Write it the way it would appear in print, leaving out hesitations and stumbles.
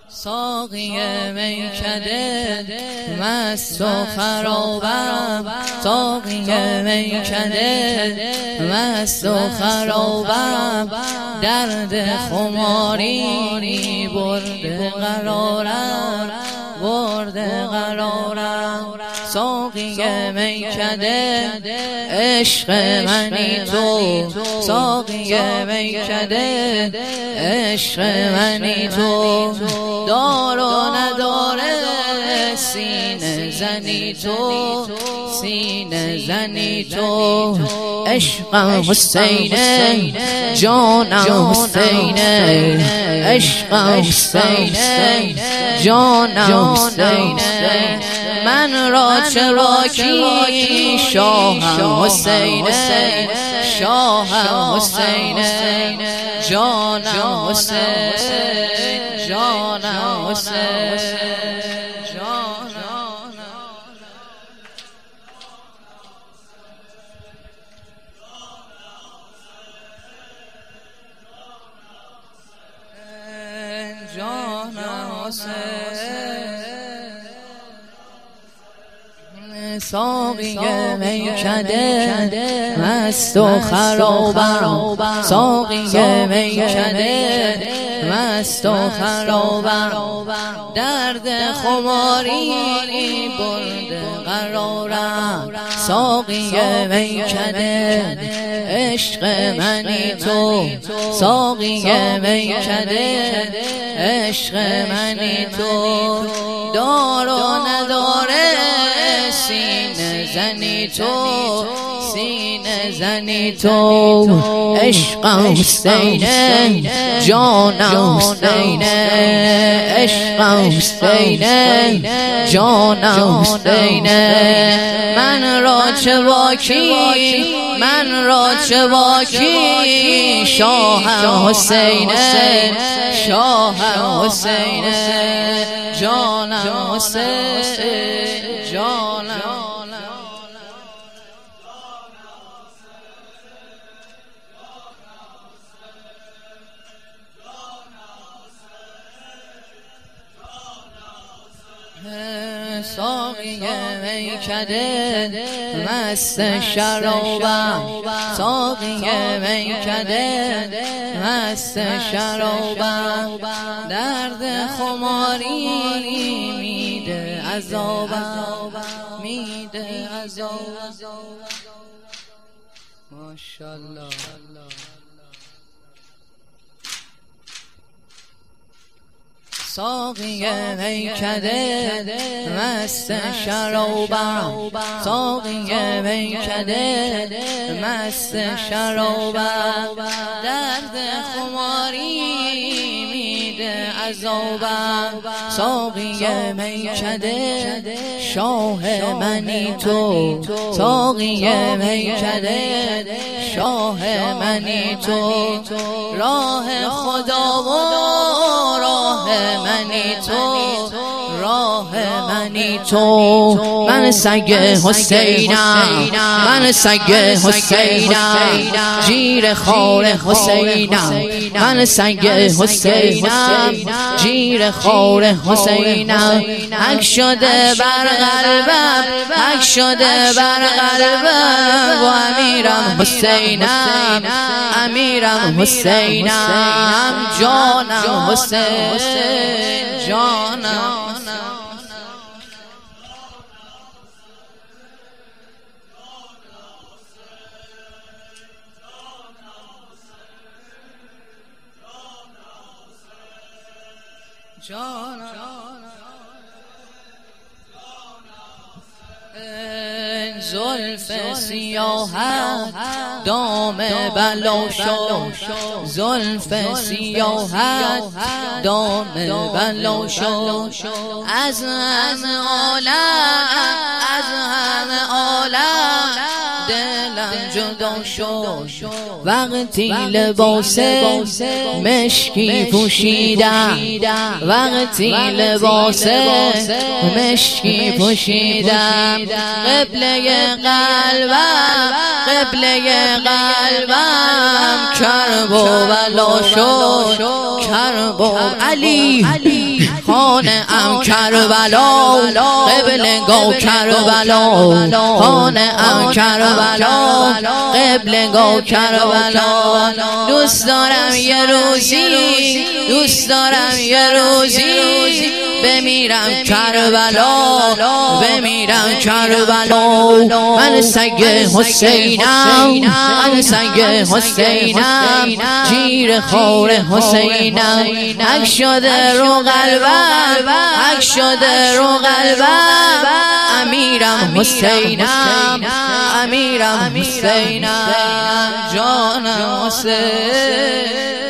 ساقی میکده مست و خرابم، ساقی میکده مست و خرابم، درد خماری برده قرارم، برده قرارم. ساقی میکده عشق منی تو، ساقی میکده عشق منی تو، دار و نداره سینه زنی تو، سینه زنی تو. عشقم حسینه جانم حسینه، عشقم حسینه جانم حسینه، من را چراکی شاهم حسینه، شاهم حسینه جانم حسین، جانم حسین، جانم حسین. ساقی میکده مست و خرابم، ساقی میکده مست و خرابم، درد خماری برده قرارم. ساقی میکده عشق منی تو، ساقی میکده عشق منی تو، دار و نداره سینه زنی تو، سینه زنی تو. عشقم حسینه جانم حسینه، عشقم حسینه جانم حسینه، من را چه باکی، من را چه باکی شاهم حسینه، شاهم حسینه جانم حسین، جانم. ساقی میکده مست شرابم، ساقی میکده مست شرابم، درد خماری میده عذابم، میده عذابم. ماشاءالله. ساقی میکده مست شرابم، ساقی میکده مست شرابم، درد خماری میده عذابم. ساقی میکده شاه منی تو، ساقی میکده شاه منی تو، راه خدا و راه منی تو، راه منی تو. من سگ حسینم، من سگ حسینم، جیر خار حسینم، من سگ حسینم، جیر خار حسینم، حق شده بر قلبم، حق شده بر قلبم، و امیرم حسینم، امیرم حسینم جانم حسین، جانم. زلف سیاهت دام بلا شد، زلف سیاهت دام بلا شد، از همه عالم، از همه عالم دلم جدا شد وقتی لباس مشکی پوشیدم وقتی لباس مشکی پوشیدم قبله قلبم کربلا شد علی خانه ام کربلا قبله گو کربلا خانه ام کربلا قبله گو کربلا دوست دارم یه روزی بمیرم کربلا من سگ حسینم جیر خور حسینم حق شده رو قلبم امیرم حسینم جانم حسین